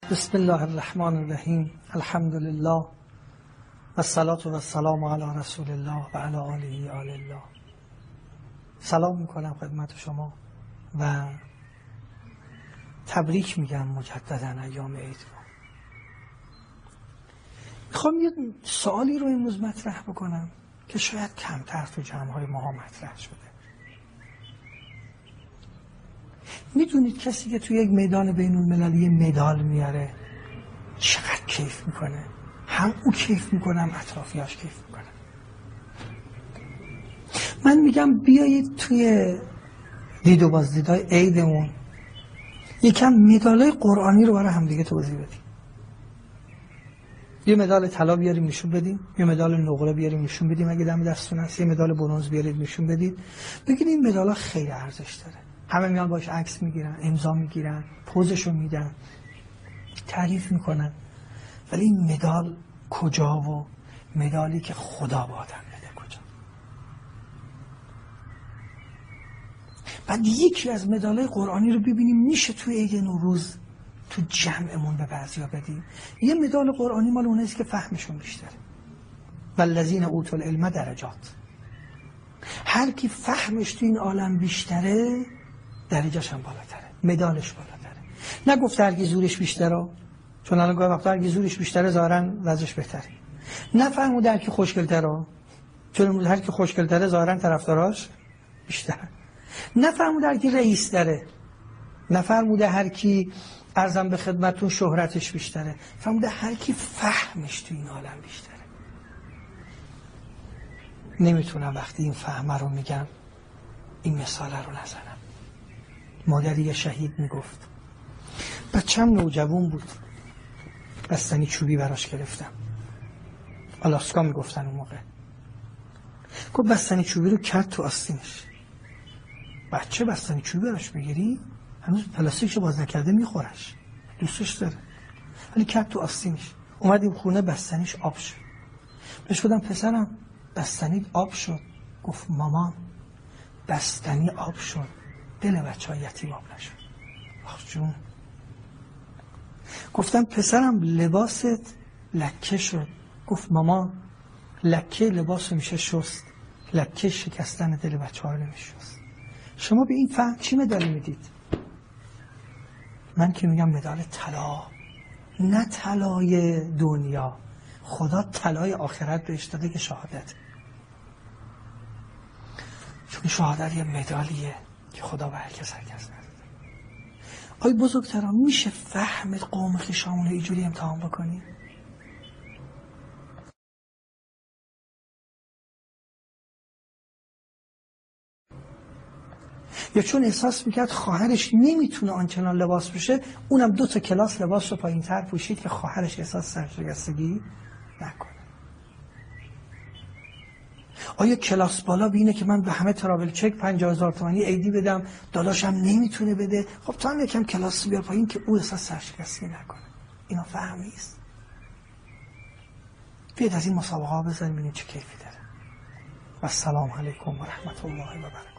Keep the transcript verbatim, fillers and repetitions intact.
بسم الله الرحمن الرحیم. الحمد لله و الصلاة و السلام علی رسول الله و علی آله آل الله. سلام میکنم خدمت شما و تبریک میگم مجددا ایام عید رو. میخوام یه سوالی رو امروز مطرح بکنم که شاید کمتر تو جمع‌های ما مطرح شده. میدونید کسی که توی یک میدان بین المللی مدال میاره چقدر کیف میکنه؟ هم او کیف میکنم اطرافیاش کیف میکنم. من میگم بیایید توی دید و بازدیدهای عیدمون یکم مدالای قرآنی رو برای همدیگه توضیح بدیم. یه مدال طلا بیاریم نشون بدیم، یه مدال نقره بیاریم نشون بدیم اگه دم دستتون هست، یه مدال برنز بیارید نشون بدید. بگید این مدال‌ها خیلی ارزش داره. همه میان باش عکس میگیرن، امضا میگیرن، پوزشو میدن، تعریف میکنن، ولی این مدال کجا و مدالی که خدا به آدم بده کجا؟ بعد یکی از مدالای قرآنی رو ببینیم میشه توی عید نوروز تو جمعمون به بعضیا بدیم. یه مدال قرآنی مال اوناییست که فهمشون بیشتره. والذین اوتوا العلم درجات. هر کی فهمش تو این عالم بیشتره درجه‌ش هم بالاتره، مدالش بالاتره. نگفت هر کی زورش بیشتره، چون الان گاهی وقتا هر کی زورش بیشتره ظاهرا وضعش بهتره. نفهمود هر کی خوشگل‌تره، چون هر کی خوشگل‌تره ظاهرا طرفداراش بیشتره. نفهمود هر کی رئیس داره، نفهموده هر کی ارزم به خدمتتون شهرتش بیشتره، فهموده هر کی فهمش تو این عالم بیشتره. نمیتونم وقتی این فهمه رو میگم این مثاله رو نزنم. مادری یه شهید میگفت بچم نوجوان بود، بستنی چوبی براش گرفتم. آلاسکا میگفتن اون موقع. گفت بستنی چوبی رو کرد تو آستینش. بچه بستنی چوبی براش بگیری؟ هنوز پلاستیکشو باز نکرده میخورش، دوستش داره، ولی کرد تو آستینش. اومدیم خونه بستنیش آب شد. بهش گفتم پسرم بستنی آب شد. گفت مامان بستنی آب شد دل بچه ها یتیم آب نشد. آخ جون. گفتم پسرم لباست لکه شد. گفت مامان لکه لباس میشه شست، لکه شکستن دل بچه ها رو نمیشست. شما به این فهم چی مدالی میدید؟ من که میگم مدال طلا، نه طلای دنیا. خدا طلای آخرت بهش داده که شهادت، چون شهادت یه مدالیه که خدا به هر کس هر کس نداده. آی بزرگتران میشه فهم قوم خویشامون رو اینجوری امتحان بکنیم؟ یا چون احساس میکرد خواهرش نمیتونه آنچنان لباس بشه، اونم دو تا کلاس لباس رو پایین تر پوشید که خواهرش احساس سرشکستگی نکنه. آیا کلاس بالا بینه که من به همه ترابل چک پنجاه هزار تومانی عیدی بدم، داداشم نمیتونه بده؟ خب تا هم یکم کلاس بیار پایین که او احساس سرشکستگی نکنه. اینا فهم نیست. بیاید از این مسابقه ها بزنیم ببینیم چه کیفی داره. و السلام علیکم و رحمت الله و برکاته.